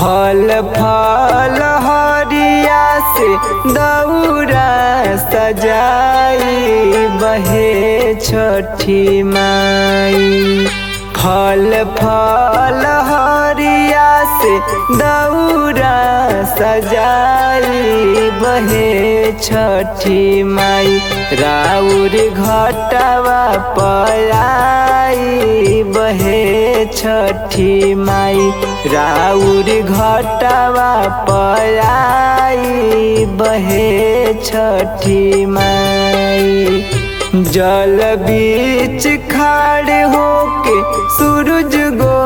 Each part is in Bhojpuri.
फल फल हरिया से दौरा सजाई बहे छठी माई। फल फल हरिया से दौरा सजाई बहे छठी माई। राउर घटवा पयाई बहे छठी माई। राउर घटवा पयाई बहे छठी माई। जल बीच खाड़ होके सूरज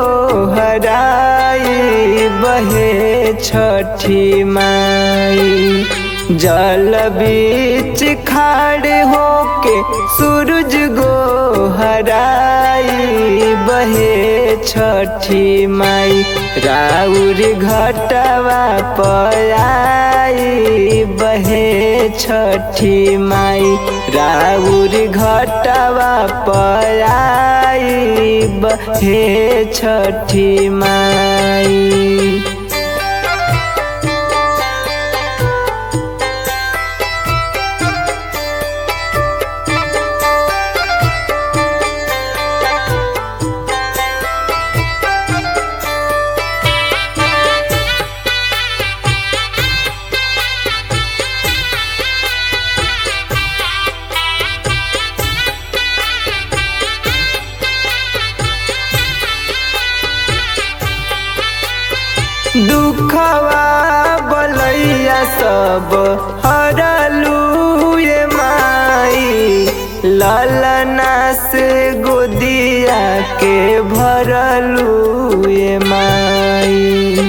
गोहराई बहे छठी माई। जल बीच खाड़ होके सूरज गोहराई बहे छठी माई। राउर घटवा पयाई बहे छठी माई। राउर घटवा पयाई बहे छठी माई। दुखवा बलैया सब हरलू ये माई। ललना से गोदिया के भरलू ये माई।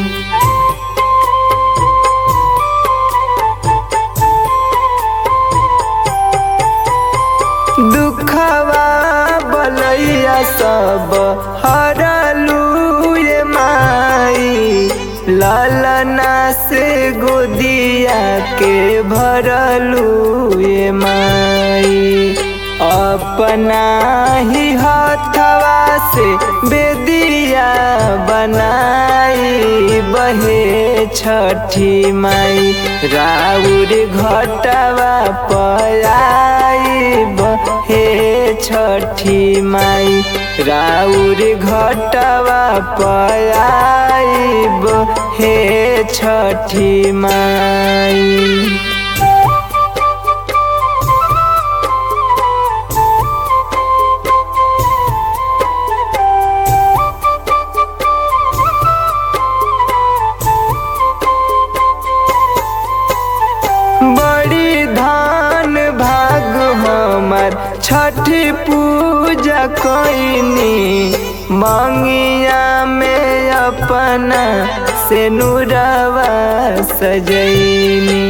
दुखवा बलैया सब हरलू ये माई। ललना से गोदिया के भरलू ये माई। अपना ही हथवा से बेदिया बनाई बहे छठी माई। राउर घटवा पयाई बहे छठी माई। राउर घटवा पयाई बहे छठी माई। बड़ी धान भाग हमर छठी पूजा कईनी। मंगिया में अपना से नुरवा सजैनी।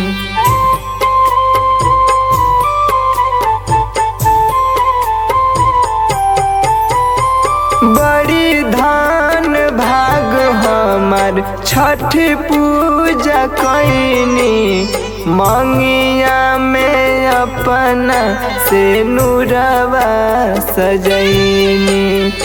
बड़ी धान भाग हमर छठ पूजा कईनी। मंगिया में अपना से नुरवा सजैनी।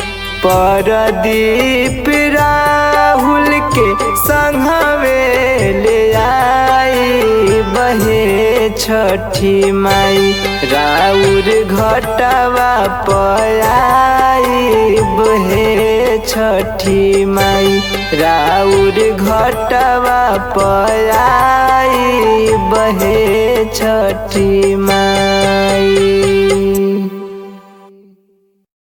परदीप राहुल के संघवे ले आई बहे छठी माई। राउर घटवा पयाई बहे छठी माई। राउर घटवा पयाई बहे छठी माई।